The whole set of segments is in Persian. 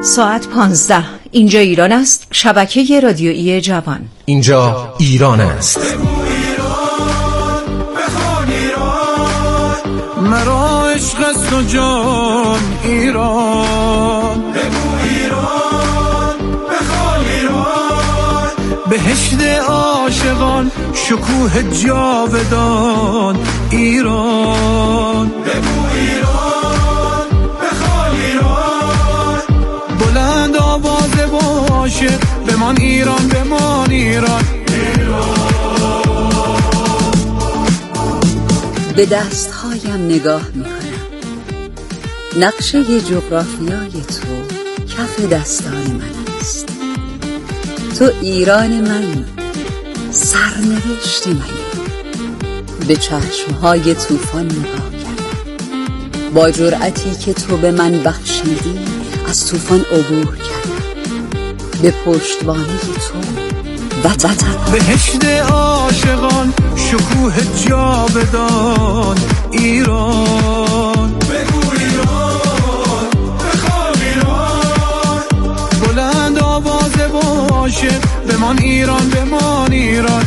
ساعت 15. اینجا ایران است. شبکه رادیویی جوان. اینجا ایران است. مرا عشق است و جان ایران، بگو ایران، بخوان ایران، بهشت عاشقان، شکوه جاودان ایران، بگو ایران، بخوان ایران، بلند آواز باشه بمان ایران، بمان ایران. به دستهایم نگاه میکنم، نقشه جغرافیای تو کف دستان من است. تو ایران منی، سرنوشت منی. به چشمهای طوفان نگاه کردم، با جرأتی که تو به من بخشیدی از طوفان عبور کردم. به پشتوانه تو وطن، بهشت عاشقان، شکوه جاودان ایران، بگو ایران، بخوان ایران، بلند آواز باشه بمان ایران، بمان ایران.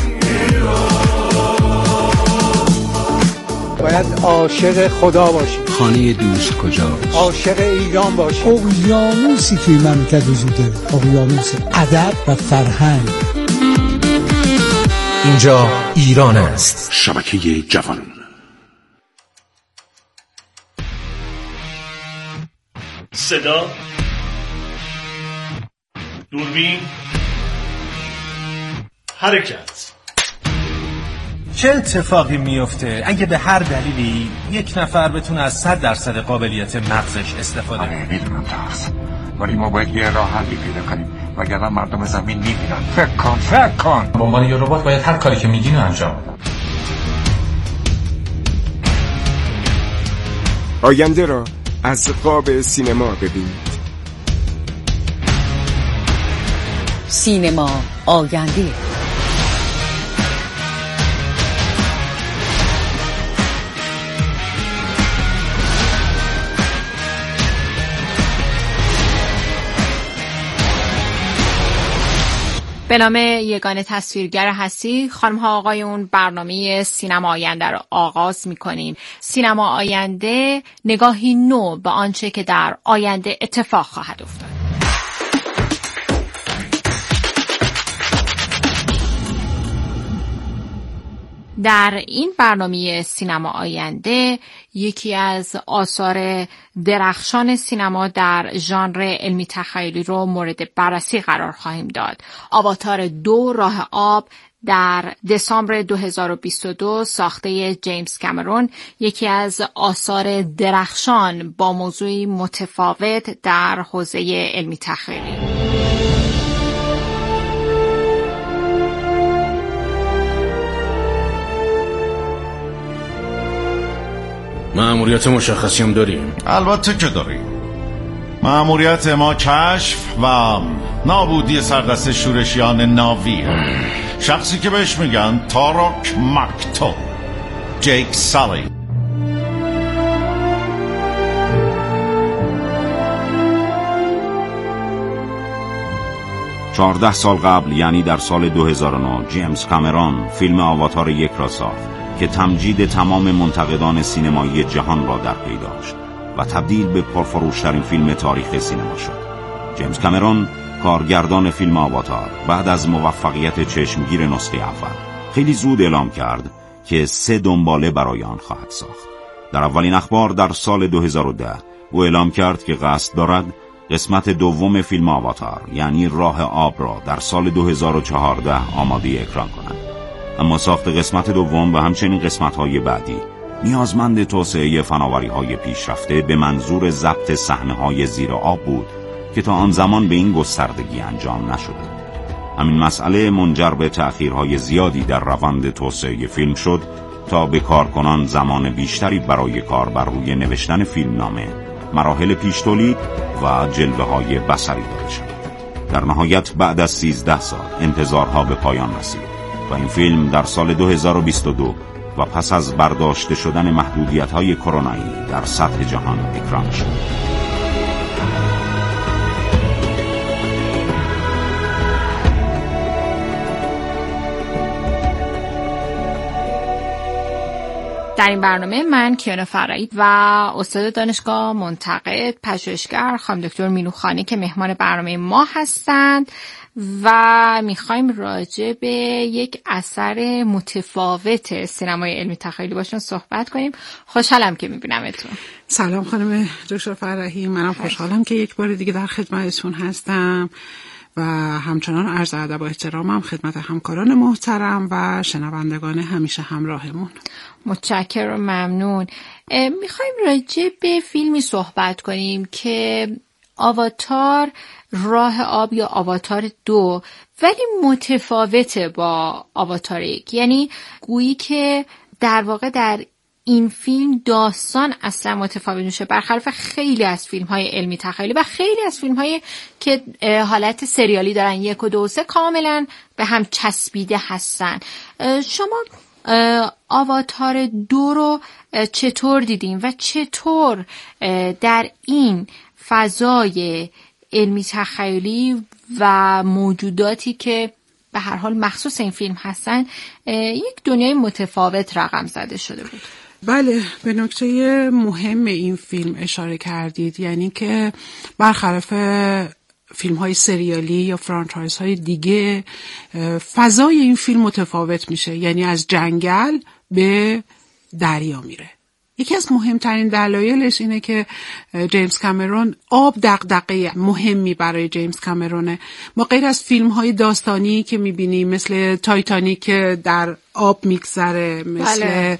باید عاشق خدا باشی. خانه دوست کجاست؟ عاشق ایران باشی. اقیانوسی توی مملکت وجود داره، اقیانوس ادب و فرهنگ. اینجا ایران است. شبکه جوان. صدا، دوربین، حرکت. چه اتفاقی میفته اگه به هر دلیلی یک نفر بتونه از 100% قابلیت مغزش استفاده کنه؟ آره میدونم ترس، ولی ما باید یه راه حلی پیدا کنیم وگرنه مردم زمین میبینن. فکر کن. به عنوان یه ربات باید هر کاری که میگین رو انجام بدم. آینده را از قاب سینما ببینید. سینما آینده. به نام یگانه تصویرگر هستی، خانم ها آقایون، برنامه سینما آینده رو آغاز می‌کنیم. سینما آینده نگاهی نو به آنچه که در آینده اتفاق خواهد افتاد. در این برنامه سینما آینده یکی از آثار درخشان سینما در ژانر علمی تخیلی رو مورد بررسی قرار خواهیم داد. آواتار 2 راه آب در دسامبر 2022 ساخته جیمز کامرون، یکی از آثار درخشان با موضوعی متفاوت در حوزه علمی تخیلی. مأموریت مشخصی هم داریم؟ البته که داریم. مأموریت ما کشف و نابودی سردست شورشیان ناویه. شخصی که بهش میگن تاراک مکتو، جیک سالی. چهارده سال قبل، یعنی در سال 2009، جیمز کامرون فیلم آواتار 1 را ساخت که تمجید تمام منتقدان سینمایی جهان را در پی داشت و تبدیل به پرفروشترین فیلم تاریخ سینما شد. جیمز کامرون، کارگردان فیلم آواتار، بعد از موفقیت چشمگیر نسخه اول، خیلی زود اعلام کرد که 3 دنباله برای آن خواهد ساخت. در اولین اخبار در سال 2010 او اعلام کرد که قصد دارد قسمت دوم فیلم آواتار، یعنی راه آب، را در سال 2014 آماده اکران کند. اما ساخت قسمت دوم و همچنین قسمت‌های بعدی نیازمند توسعه فناوری‌های پیشرفته به منظور ضبط صحنه‌های زیر آب بود که تا آن زمان به این گستردگی انجام نشده. همین مسئله منجر به تأخیرهای زیادی در روند توسعه فیلم شد تا به کارکنان زمان بیشتری برای کار بر روی نوشتن فیلمنامه، مراحل پیش تولید و جلوه‌های بصری داده شد. در نهایت بعد از 13 سال انتظارها به پایان رسید و این فیلم در سال 2022 و پس از برداشته شدن محدودیت‌های کرونایی در سطح جهان اکران شد. در این برنامه من کیانا فرایی و استاد دانشگاه، منتقد، پژوهشگر خانم دکتر مینو خانی که مهمان برنامه ما هستند و میخوایم راجع به یک اثر متفاوت سینمای علمی تخیلی باشون صحبت کنیم. خوشحالم که میبینمتون. سلام خانم دکتر فرایی، منم خوشحالم که یک بار دیگه در خدمتتون هستم و همچنان عرض ادب و احترامم خدمت همکاران محترم و شنوندگان همیشه همراهمون. متشکرم، ممنون. میخوایم راجع به فیلمی صحبت کنیم که آواتار راه آب یا آواتار 2، ولی متفاوته با آواتار 1. یعنی گویی که در واقع در این فیلم داستان اصلا متفاوت میشه، برخلاف خیلی از فیلم‌های علمی تخیلی و خیلی از فیلم‌های که حالت سریالی دارن 1 و 2 و 3 کاملا به هم چسبیده هستن. شما آواتار 2 رو چطور دیدین و چطور در این فضای علمی تخیلی و موجوداتی که به هر حال مخصوص این فیلم هستن یک دنیای متفاوت رقم زده شده بود؟ بله، به نکته مهم این فیلم اشاره کردید، یعنی که برخلاف فیلم های سریالی یا فرانچایز های دیگه فضای این فیلم متفاوت میشه، یعنی از جنگل به دریا میره. یکی از مهمترین دلایلش اینه که جیمز کامرون آب دغدغه مهمی برای جیمز کامرونه. ما غیر از فیلم های داستانی که میبینیم مثل تایتانیک که در آب میگذره، مثل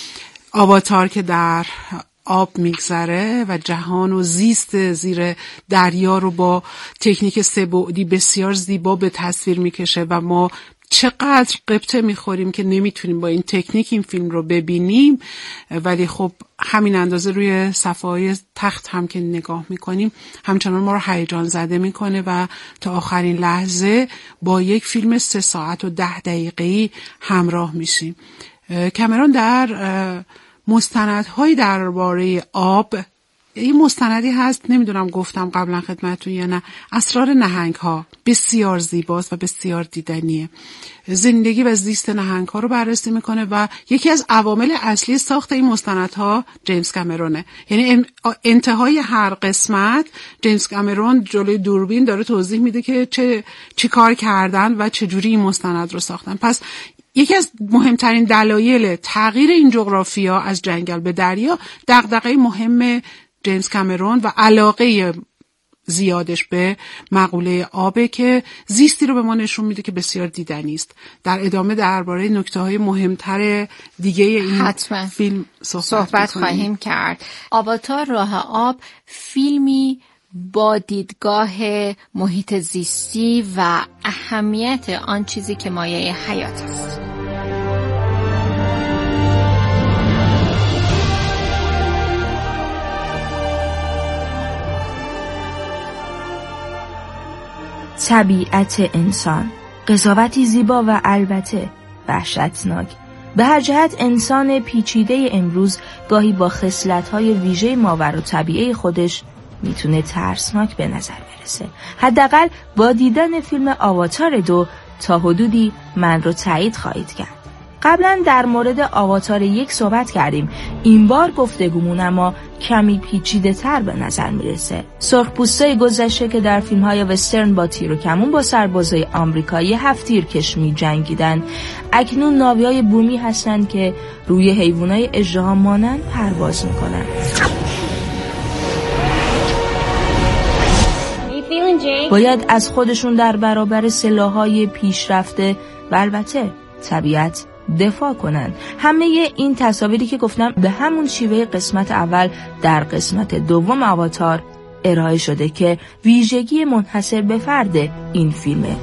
آواتار که در آب میگذره و جهان و زیست زیر دریا رو با تکنیک 3 بعدی بسیار زیبا به تصویر میکشه و ما چقدر قبطه میخوریم که نمیتونیم با این تکنیک این فیلم رو ببینیم، ولی خب همین اندازه روی صفحه‌های تخت هم که نگاه میکنیم همچنان ما رو هیجان زده میکنه و تا آخرین لحظه با یک فیلم 3 ساعت و 10 دقیقه‌ای همراه میشیم. کامرون در مستندهایی درباره آب، این مستندی هست، نمیدونم گفتم قبلا خدمتتون یا نه، اسرار نهنگ‌ها، بسیار زیباست و بسیار دیدنیه. زندگی و زیست نهنگ‌ها رو بررسی میکنه و یکی از عوامل اصلی ساخت این مستندها جیمز کامرونه. یعنی انتهای هر قسمت جیمز کامرون جلوی دوربین داره توضیح میده که چی کار کردن و چجوری این مستند رو ساختن. پس یکی از مهمترین دلایل تغییر این جغرافیا از جنگل به دریا دغدغه مهم جیمز کامرون و علاقه زیادش به مقوله آبه که زیستی رو به ما نشون میده که بسیار دیدنی است. در ادامه درباره نکته‌های مهمتر دیگه این فیلم صحبت خواهیم کرد. آواتار راه آب فیلمی با دیدگاه محیط زیستی و اهمیت آن چیزی که مایه حیات است. طبیعت انسان، قضاوتی زیبا و البته وحشتناک. به هر جهت انسان پیچیده امروز گاهی با خصلت‌های ویژه ماور و طبیعی خودش میتونه ترسناک به نظر برسه. حداقل با دیدن فیلم آواتار 2 تا حدودی من رو تایید خواهید کرد. قبلا در مورد آواتار 1 صحبت کردیم. این بار گفتگومون اما کمی پیچیده تر به نظر میرسه. سرخپوستای گذشته که در فیلم‌های وسترن با تیر و کمون با سربازای آمریکایی 7 تیرکش می جنگیدن، اکنون ناوی‌های بومی هستند که روی حیوانای اژدها مانند پرواز میکنن. باید از خودشون در برابر سلاح‌های پیشرفته و البته طبیعت دفاع کنند. همه این تصاویری که گفتم به همون شیوه قسمت اول در قسمت دوم آواتار ارائه شده که ویژگی منحصر به فرد این فیلمه.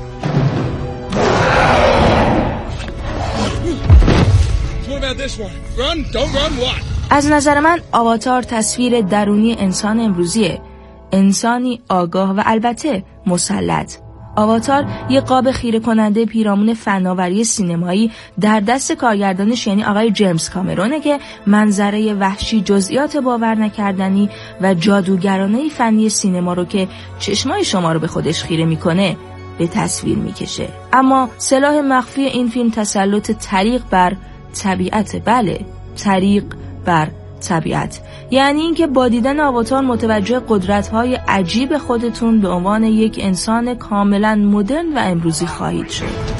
از نظر من آواتار تصویر درونی انسان امروزیه، انسانی آگاه و البته مسلط. آواتار یه قاب خیره کننده پیرامون فناوری سینمایی در دست کارگردانش یعنی آقای جیمز کامرونه که منظره وحشی، جزئیات باور نکردنی و جادوگرانه فنی سینما رو که چشمای شما رو به خودش خیره میکنه به تصویر میکشه. اما سلاح مخفی این فیلم تسلط طریق بر طبیعت. بله، طریق بر طبیعت. یعنی اینکه با دیدن آواتار متوجه قدرت‌های عجیب خودتون به عنوان یک انسان کاملا مدرن و امروزی خواهید شد.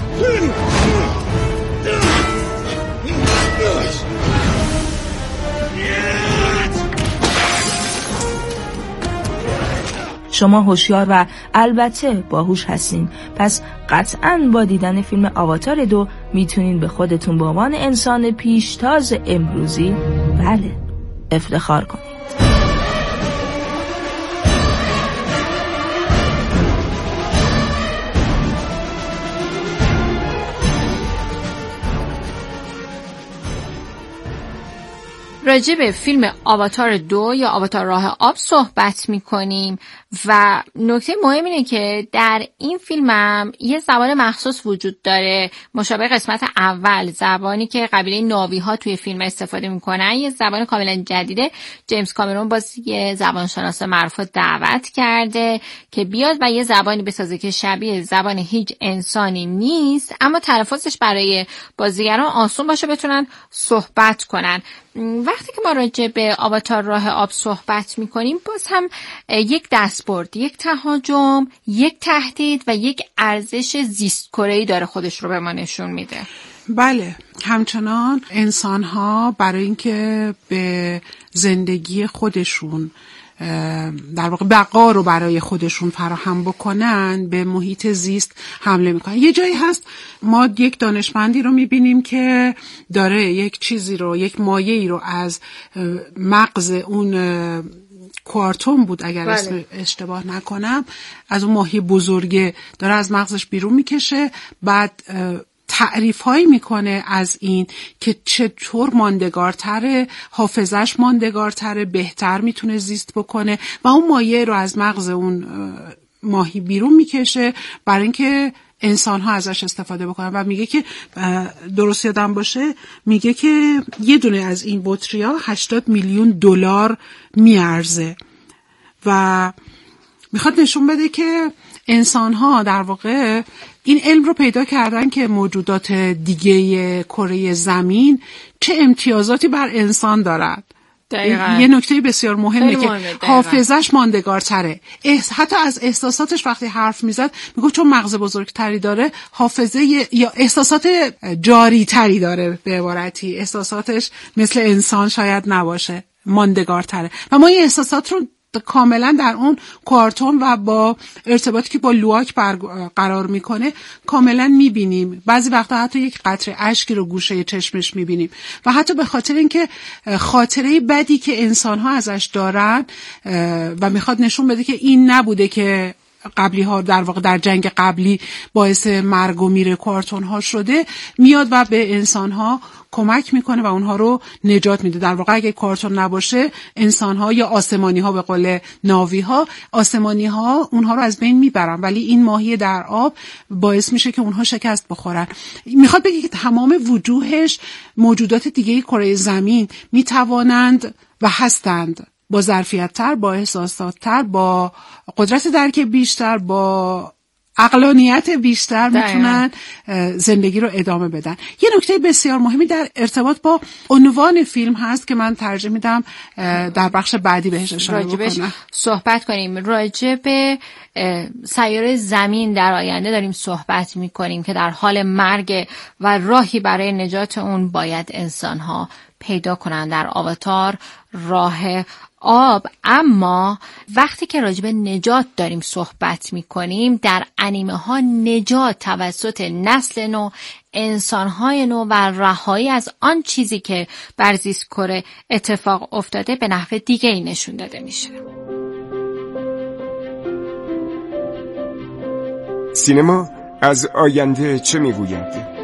شما هوشیار و البته باهوش هستین، پس قطعاً با دیدن فیلم آواتار 2 میتونین به خودتون به عنوان انسان پیشتاز امروزی افتخار کنید. راجع به فیلم آواتار 2 یا آواتار راه آب صحبت میکنیم و نکته مهم اینه که در این فیلم هم یه زبان مخصوص وجود داره مشابه قسمت اول، زبانی که قبیله ناوی ها توی فیلم استفاده میکنن. یه زبان کاملا جدیده. جیمز کامرون باز یه زبانشناس معروف دعوت کرده که بیاد و یه زبانی بسازه که شبیه زبان هیچ انسانی نیست، اما تلفظش برای بازیگران آسون باشه، بتونن صحبت کنن. وقتی که ما راجع به آواتار راه آب صحبت میکنیم، باز هم یک دستبرد، یک تهاجم، یک تهدید و یک ارزش زیست کره‌ای داره خودش رو به ما نشون میده. بله، همچنان انسان‌ها برای اینکه به زندگی خودشون در واقع بقا رو برای خودشون فراهم بکنن به محیط زیست حمله میکنن. یه جایی هست ما یک دانشمندی رو میبینیم که داره یک چیزی رو، یک مایعی رو از مغز اون کوارتون بود اگر اسم اشتباه نکنم، از اون ماهی بزرگه داره از مغزش بیرون میکشه، بعد تعریف هایی میکنه از این که چطور ماندگارتره، حافظش ماندگارتره، بهتر میتونه زیست بکنه و اون مایع رو از مغز اون ماهی بیرون میکشه برای اینکه انسان ها ازش استفاده بکنن. و میگه که درست یادم باشه میگه که یه دونه از این بطری‌ها 80 میلیون دلار میارزه و میخواد نشون بده که انسان ها در واقع این علم رو پیدا کردن که موجودات دیگه کره زمین چه امتیازاتی بر انسان دارند. یه نکته بسیار مهمه که حافظش ماندگارتره. حتی از احساساتش وقتی حرف میزد میگه چون مغز بزرگتری داره حافظه یا احساسات جاری تری داره، به عبارتی احساساتش مثل انسان شاید نباشه، ماندگارتره. و ما این احساسات رو کاملا در اون کوارتون و با ارتباطی که با لواک برقرار میکنه کاملا میبینیم. بعضی وقتا حتی یک قطره اشکی رو گوشه چشمش میبینیم و حتی به خاطر اینکه خاطره بدی که انسان‌ها ازش دارن و میخواد نشون بده که این نبوده که قبلی ها در واقع در جنگ قبلی باعث مرگ و میر کوارتون ها شده، میاد و به انسان ها کمک میکنه و اونها رو نجات میده. در واقع اگه کارتون نباشه انسان ها یا آسمانی ها، به قول ناوی ها، آسمانی ها اونها رو از بین میبرن، ولی این ماهی در آب باعث میشه که اونها شکست بخورن. میخواد بگه که تمام وجوهش موجودات دیگه کره زمین میتوانند و هستند با ظرفیت‌تر، با احساسات‌تر، با قدرت درک بیشتر، با عقلانیت بیشتر میتونن زندگی رو ادامه بدن. یه نکته بسیار مهمی در ارتباط با عنوان فیلم هست که من ترجیح میدم در بخش بعدی بهش اشاره بکنم. صحبت کنیم راجع به سیاره زمین در آینده داریم صحبت میکنیم که در حال مرگ و راهی برای نجات اون باید انسان‌ها پیدا کنن در آواتار راه آب. اما وقتی که راجع به نجات داریم صحبت میکنیم، در انیمه ها نجات توسط نسل نو، انسانهای نو و رهایی از آن چیزی که بر زیست کره اتفاق افتاده به نحو دیگه ای نشون داده میشه. سینما از آینده چه میگوید؟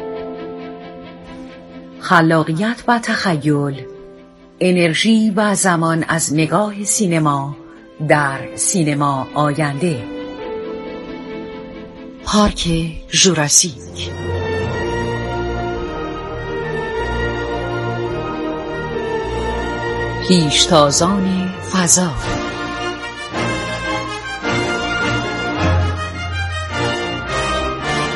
خلاقیت و تخیل، انرژی و زمان از نگاه سینما در سینما آینده. پارک ژوراسیک. پیشتازان فضا.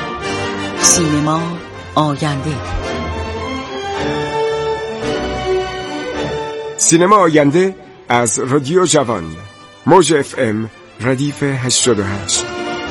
سینما آینده. سینما آینده از رادیو جوان، موج FM ردیف 88.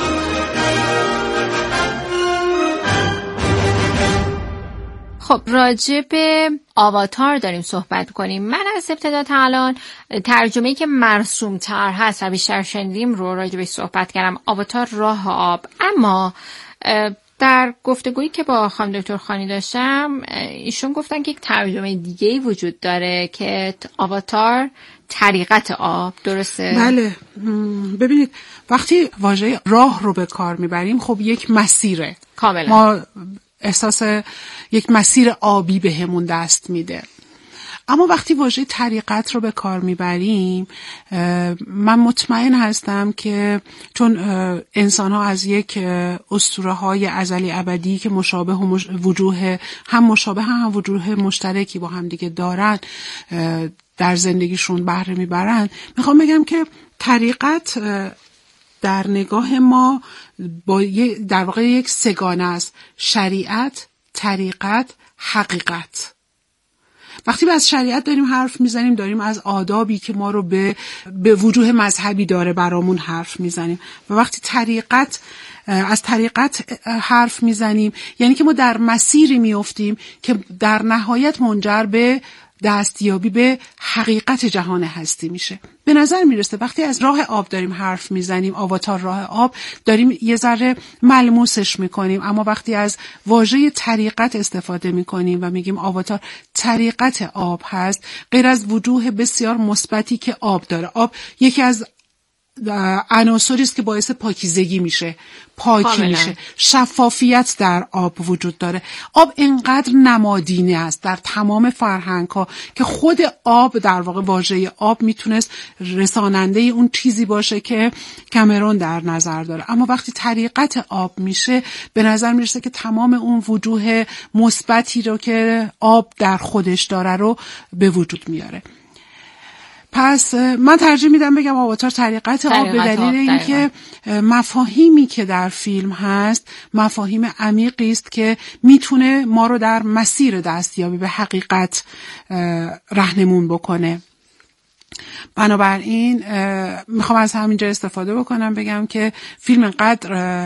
خب راجع به آواتار داریم صحبت کنیم. من از ابتدا تا الان ترجمه‌ای که مرسوم تر هست و بیشتر شنیدیم رو راجع به صحبت کردم، آواتار راه آب. اما در گفتگویی که با خانم دکتر خانی داشتم، ایشون گفتن که یک ترجمه دیگه‌ای وجود داره که آواتار طریقت آب. درسته؟ بله. ببینید وقتی واژه راه رو به کار میبریم، خب یک مسیره کاملا. ما احساس یک مسیر آبی بهمون دست میده. اما وقتی واژه طریقت رو به کار میبریم، من مطمئن هستم که چون انسان ها از یک اسطوره های ازلی ابدی که مشابه و وجوه هم وجوه مشترکی با هم دیگه دارن در زندگیشون بهره میبرن، میخوام بگم که طریقت در نگاه ما در واقع یک سگانه است: شریعت، طریقت، حقیقت. وقتی از شریعت داریم حرف میزنیم، داریم از آدابی که ما رو به وجوه مذهبی داره برامون حرف میزنیم. و وقتی از طریقت حرف میزنیم، یعنی که ما در مسیری میافتیم که در نهایت منجر به دستیابی به حقیقت جهان هستی میشه. به نظر میرسه وقتی از راه آب داریم حرف میزنیم، آواتار راه آب، داریم یه ذره ملموسش میکنیم. اما وقتی از واژه طریقت استفاده میکنیم و میگیم آواتار طریقت آب هست، غیر از وجوه بسیار مثبتی که آب داره، آب یکی از عناصری است که باعث پاکیزگی میشه، پاکی میشه، شفافیت در آب وجود داره. آب اینقدر نمادینه است در تمام فرهنگ ها که خود آب، در واقع واژه آب میتونست رساننده اون چیزی باشه که کامرون در نظر داره. اما وقتی طریقت آب میشه، به نظر میرسه که تمام اون وجوه مثبتی رو که آب در خودش داره رو به وجود میاره. پس من ترجیح میدم بگم آواتار طریقت آب، به دلیل اینکه مفاهیمی که در فیلم هست مفاهیم عمیقی است که میتونه ما رو در مسیر دستیابی به حقیقت راهنمون بکنه. بنابراین میخوام از همینجا استفاده بکنم بگم که فیلم انقدر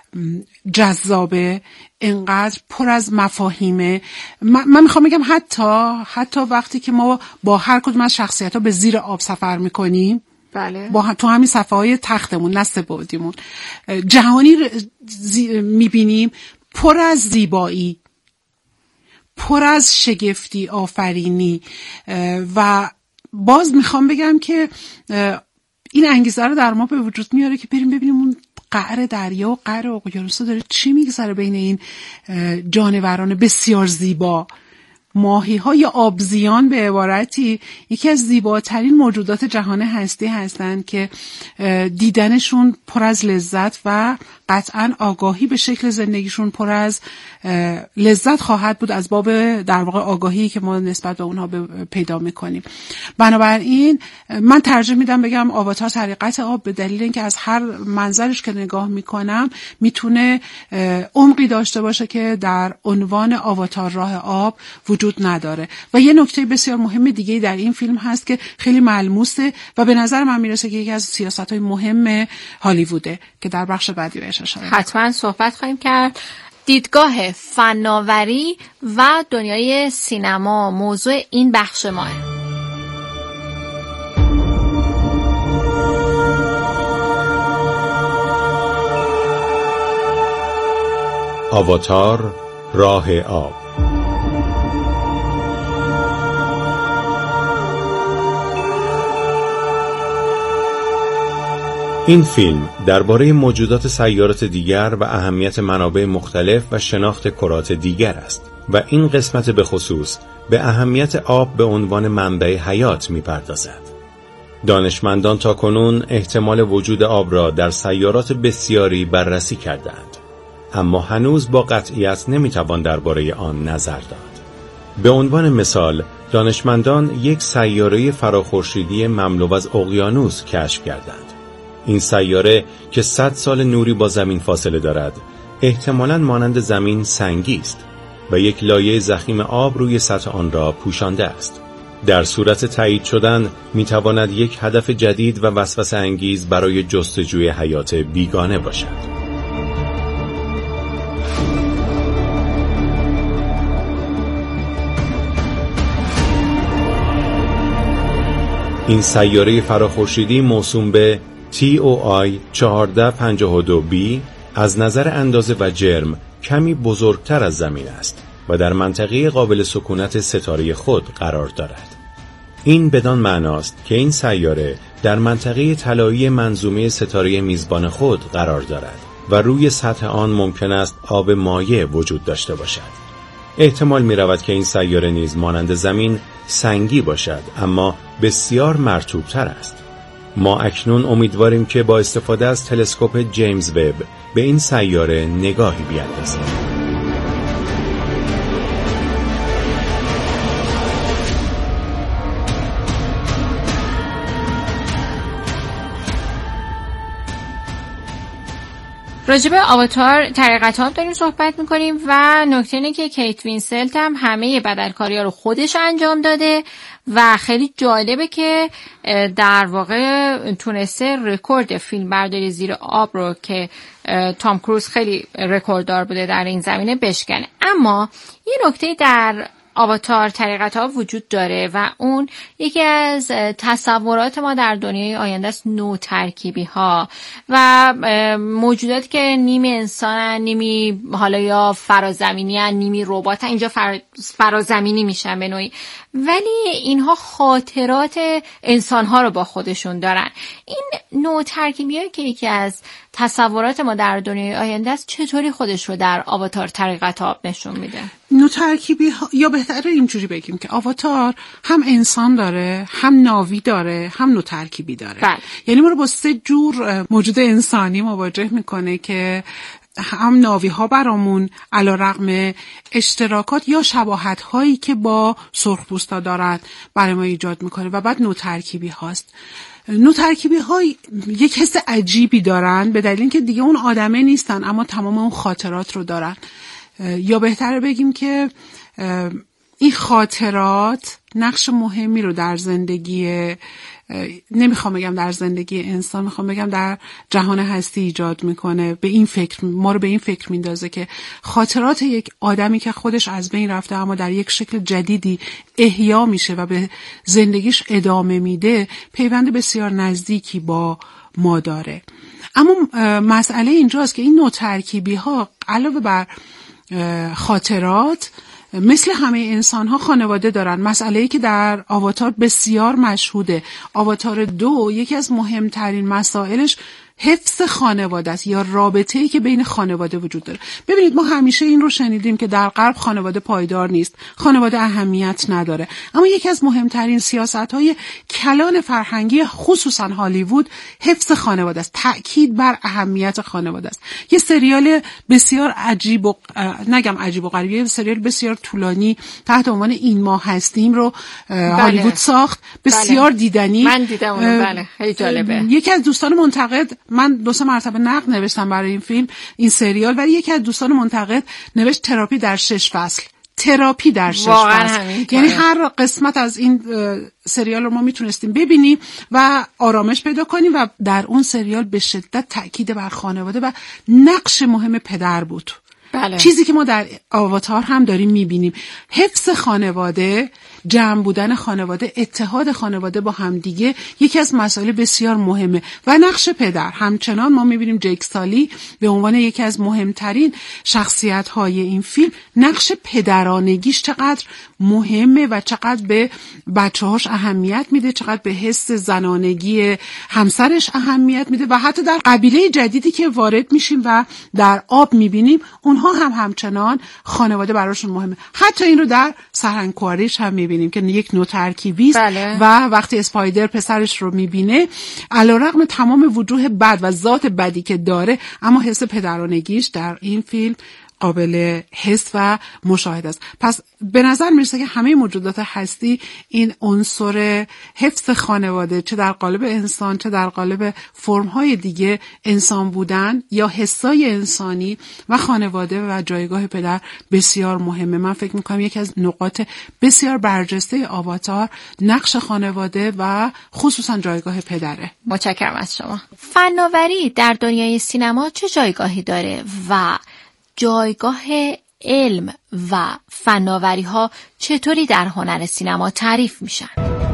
جذابه، اینقدر پر از مفاهیمه. من میخوام بگم حتی وقتی که ما با هر کدوم از شخصیت‌ها به زیر آب سفر میکنیم، بله، تو همین صفحه‌های تختمون، نه سه‌بعدیمون، جهانی میبینیم پر از زیبایی، پر از شگفتی آفرینی. و باز میخوام بگم که این انگیزه رو در ما به وجود میاره که بریم ببینیم اون قعر دریا و قعر اقیانوس داره چی میگذره بین این جانوران بسیار زیبا. ماهی های آبزیان به عبارتی یکی از زیباترین موجودات جهان هستی هستند که دیدنشون پر از لذت و قطعاً آگاهی به شکل زندگیشون پر از لذت خواهد بود، از باب در واقع آگاهی که ما نسبت به اونها پیدا میکنیم. بنابراین من ترجیح میدم بگم آواتار طریقت آب، به دلیل اینکه از هر منظرش که نگاه میکنم میتونه عمقی داشته باشه که در عنوان آواتار راه آب وجود نداره. و یه نکته بسیار مهم دیگه در این فیلم هست که خیلی ملموسه و به نظر من میرسه که یکی از سیاست‌های مهم هالیووده که در بخش بعدی بهش اشاره حتما صحبت خواهیم کرد. دیدگاه فناوری و دنیای سینما موضوع این بخش ماه. آواتار راه آب. این فیلم درباره موجودات سیارات دیگر و اهمیت منابع مختلف و شناخت کرات دیگر است و این قسمت به خصوص به اهمیت آب به عنوان منبع حیات می‌پردازد. دانشمندان تاکنون احتمال وجود آب را در سیارات بسیاری بررسی کردند، اما هنوز با قطعیت نمی‌توان درباره آن نظر داد. به عنوان مثال، دانشمندان یک سیاره فراخورشیدی مملو از اقیانوس کشف کردند. این سیاره که 100 سال نوری با زمین فاصله دارد، احتمالاً مانند زمین سنگی است و یک لایه ضخیم آب روی سطح آن را پوشانده است. در صورت تایید شدن میتواند یک هدف جدید و وسوسه انگیز برای جستجوی حیات بیگانه باشد. این سیاره فراخورشیدی موسوم به TOI 1452b از نظر اندازه و جرم کمی بزرگتر از زمین است و در منطقه قابل سکونت ستاره خود قرار دارد. این بدان معناست که این سیاره در منطقه طلایی منظومه ستاره میزبان خود قرار دارد و روی سطح آن ممکن است آب مایع وجود داشته باشد. احتمال می رود که این سیاره نیز مانند زمین سنگی باشد، اما بسیار مرطوب‌تر است. ما اکنون امیدواریم که با استفاده از تلسکوپ جیمز وب به این سیاره نگاهی بیاندازیم. راجب آواتار طریقت ها داریم صحبت میکنیم و نکته اینه که کیت وینسلت هم همه بدلکاری ها رو خودش انجام داده و خیلی جالبه که در واقع تونسته رکورد فیلم برداری زیر آب رو که تام کروز خیلی رکورددار بوده در این زمینه بشکنه. اما یه نکته در آواتار طریقت ها وجود داره و اون یکی از تصورات ما در دنیای آینده است، نو ترکیبی ها و موجوداتی که نیمی انسانن، نیمی حالا یا فرازمینی هن، نیمی ربات هن. اینجا فرازمینی میشن به نوعی، ولی اینها خاطرات انسان ها رو با خودشون دارن. این نو ترکیبی هایی که یکی از تصورات ما در دنیای آینده است، چطوری خودش رو در آواتار طریقت آب نشون میده؟ نو ترکیبی ها، یا بهتره اینجوری بگیم که آواتار هم انسان داره، هم ناوی داره، هم نو ترکیبی داره. یعنی ما رو با 3 جور موجود انسانی مواجه میکنه که هم ناوی ها برامون علیرغم اشتراکات یا شباهت هایی که با سرخپوستا دارن برای ما ایجاد میکنه و بعد نو ترکیبی هاست. نو ترکیبی ها یک حس عجیبی دارن به دلیل اینکه دیگه اون آدمه نیستن اما تمام اون خاطرات رو دارن، یا بهتره بگیم که این خاطرات نقش مهمی رو در زندگی، نمیخوام بگم در زندگی انسان، میخوام بگم در جهان هستی ایجاد میکنه. به این فکر، ما رو به این فکر میندازه که خاطرات یک آدمی که خودش از بین رفته اما در یک شکل جدیدی احیا میشه و به زندگیش ادامه میده، پیوند بسیار نزدیکی با ما داره. اما مسئله اینجاست که این نوع ترکیبی ها علاوه بر خاطرات مثل همه انسان ها خانواده دارن. مسئله‌ای که در آواتار بسیار مشهوده، آواتار 2، یکی از مهمترین مسائلش حفظ خانواده است یا رابطه‌ای که بین خانواده وجود داره. ببینید ما همیشه این رو شنیدیم که در غرب خانواده پایدار نیست، خانواده اهمیت نداره، اما یکی از مهمترین سیاست‌های کلان فرهنگی خصوصا هالیوود حفظ خانواده است، تأکید بر اهمیت خانواده است. یه سریال بسیار عجیب و نگم عجیب و غریب، یه سریال بسیار طولانی تحت عنوان این ما هستیم رو هالیوود ساخت، بسیار دیدنی. من دیدم اونو، بله خیلی جالبه. یکی از دوستان منتقد، من 2-3 مرتبه نقد نوشتم برای این فیلم، این سریال، ولی یکی از دوستان منتقد نوشت تراپی در 6 فصل. تراپی در 6 فصل، یعنی هر قسمت از این سریال رو ما میتونستیم ببینیم و آرامش پیدا کنیم و در اون سریال به شدت تأکید بر خانواده و نقش مهم پدر بود. بله. چیزی که ما در آواتار هم داریم میبینیم، حفظ خانواده، جمع بودن خانواده، اتحاد خانواده با همدیگه یکی از مسائل بسیار مهمه و نقش پدر. همچنان ما میبینیم جیک سالی به عنوان یکی از مهمترین شخصیت‌های این فیلم، نقش پدرانگیش چقدر مهمه و چقدر به بچه‌هاش اهمیت میده، چقدر به حس زنانگی همسرش اهمیت میده و حتی در قبیله جدیدی که وارد میشیم و در آب میبینیم اونها هم همچنان خانواده براشون مهمه. حتی این رو در سرهنگ کواریش هم میبینیم که یک نوع ترکیبی است. بله. و وقتی اسپایدر پسرش رو میبینه، علیرغم تمام وجوه بد و ذات بدی که داره، اما حس پدرانگیش در این فیلم قابل حس و مشاهده است. پس به نظر میرسه که همه موجودات هستی این عنصر حفظ خانواده، چه در قالب انسان چه در قالب فرم‌های دیگه انسان بودن یا حسای انسانی و خانواده و جایگاه پدر بسیار مهمه. من فکر میکنم یکی از نقاط بسیار برجسته آواتار نقش خانواده و خصوصا جایگاه پدره. متشکرم از شما. فناوری در دنیای سینما چه جایگاهی داره و جایگاه علم و فناوری ها چطوری در هنر سینما تعریف میشن؟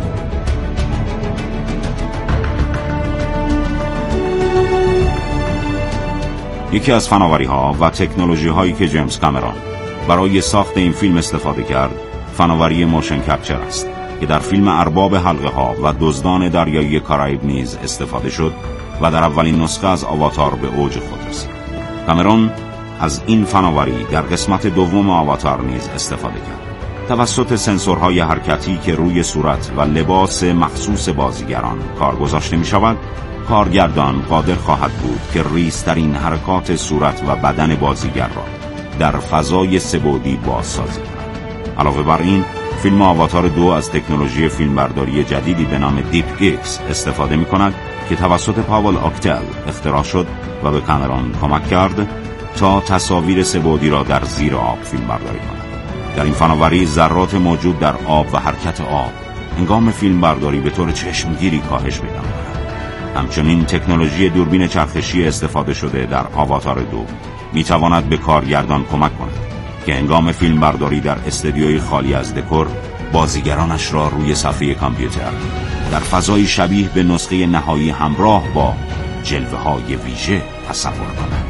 یکی از فناوری ها و تکنولوژی هایی که جیمز کامرون برای ساخت این فیلم استفاده کرد فناوری موشن کپچر است که در فیلم ارباب حلقه ها و دزدان دریایی کارائیب نیز استفاده شد و در اولین نسخه از آواتار به اوج خود رسید. کامرون از این فناوری در قسمت دوم آواتار نیز استفاده کرد. توسط سنسورهای حرکتی که روی صورت و لباس مخصوص بازیگران کار گذاشته می شود، کارگردان قادر خواهد بود که ریزترین حرکات صورت و بدن بازیگر را در فضای سه‌بعدی بازسازی کند. علاوه بر این، فیلم آواتار 2 از تکنولوژی فیلمبرداری جدیدی به نام دیپ ایکس استفاده می کند که توسط پاول اکتل اختراع شد و به کامرون کمک کرد تا تصاویر سه‌بعدی را در زیر آب فیلمبرداری کند. در این فناوری ذرات موجود در آب و حرکت آب هنگام فیلمبرداری به طور چشمگیری کاهش پیدا می‌کند. همچنین تکنولوژی دوربین چرخشی استفاده شده در آواتار 2 می‌تواند به کارگردان کمک کند که هنگام فیلمبرداری در استودیوی خالی از دکور بازیگرانش را روی صفحه کامپیوتر در فضای شبیه به نسخه نهایی همراه با جلوه‌های ویژه تصور کند.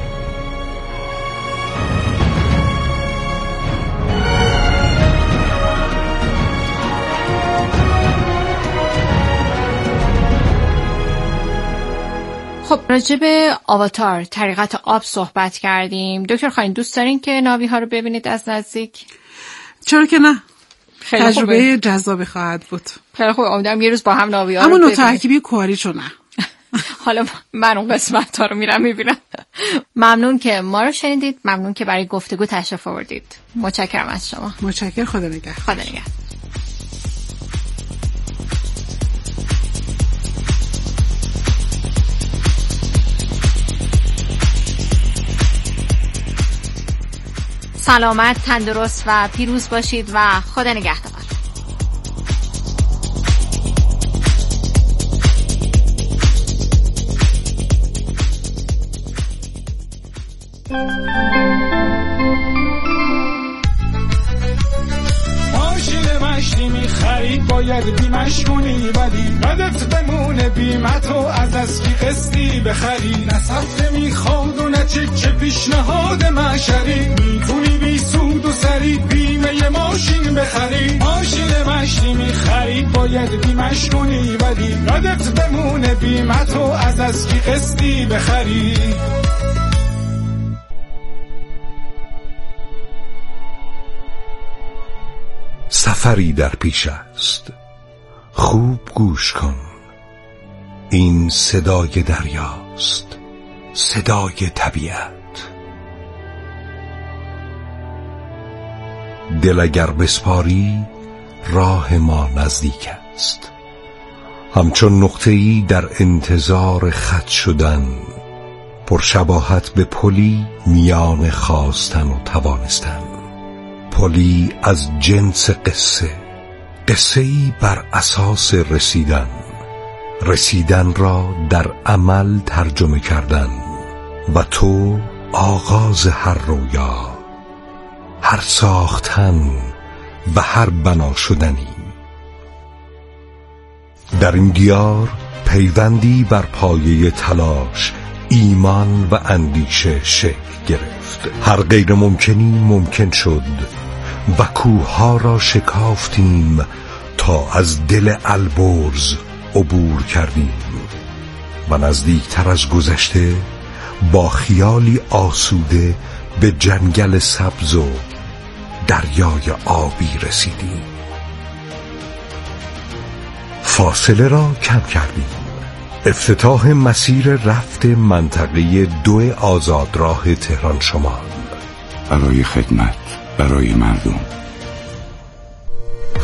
خب راجع به آواتار طریقت آب صحبت کردیم. دکتر خاین دوست دارین که ناوی ها رو ببینید از نزدیک؟ چرا که نه؟ تجربه جذابی خواهد بود. خیلی خوب، امیدوارم یه روز با هم ناوی ها رو ببینیم. همون ترکیبی کواریچو نه. حالا من اون قسمت ها رو میرم میبینم. ممنون که ما رو شنیدید، ممنون که برای گفتگو تشریف آوردید. متشکرم از شما. متشکرم. خدا نگهدار. خدا نگهدار. سلامت، تندرست و پیروز باشید و خدا نگهدار. ماشین مشتی میخرید باید بیمش کنی، ولی بدت بمونه بیمتو از اسکی قسطی بخری. نه صفحه میخواد و نه چک پیشنهاد مشری، میتونی بی سود و سری بیمه ماشین بخری. ماشین مشتی میخرید باید بیمش کنی، ولی بدت بمونه بیمتو از اسکی قسطی بخری. سفری در پیش است، خوب گوش کن. این صدای دریاست، صدای طبیعت. دل اگر بسپاری راه ما نزدیک است، همچون نقطه‌ای در انتظار خط شدن، پرشباهت به پلی میان خواستن و توانستن. پلی از جنس قصه، قصه‌ای بر اساس رسیدن، رسیدن را در عمل ترجمه کردن و تو آغاز هر رویا، هر ساختن و هر بنا شدنی. در این دیار پیوندی بر پایه تلاش، ایمان و اندیشه شکل گرفت. هر غیر ممکنی ممکن شد و کوه‌ها را شکافتیم تا از دل البرز عبور کردیم و نزدیکتر از گذشته با خیالی آسوده به جنگل سبز و دریای آبی رسیدیم. فاصله را کم کردیم. افتتاح مسیر رفت منطقه 2 آزادراه تهران شمال برای خدمت، برای مردم.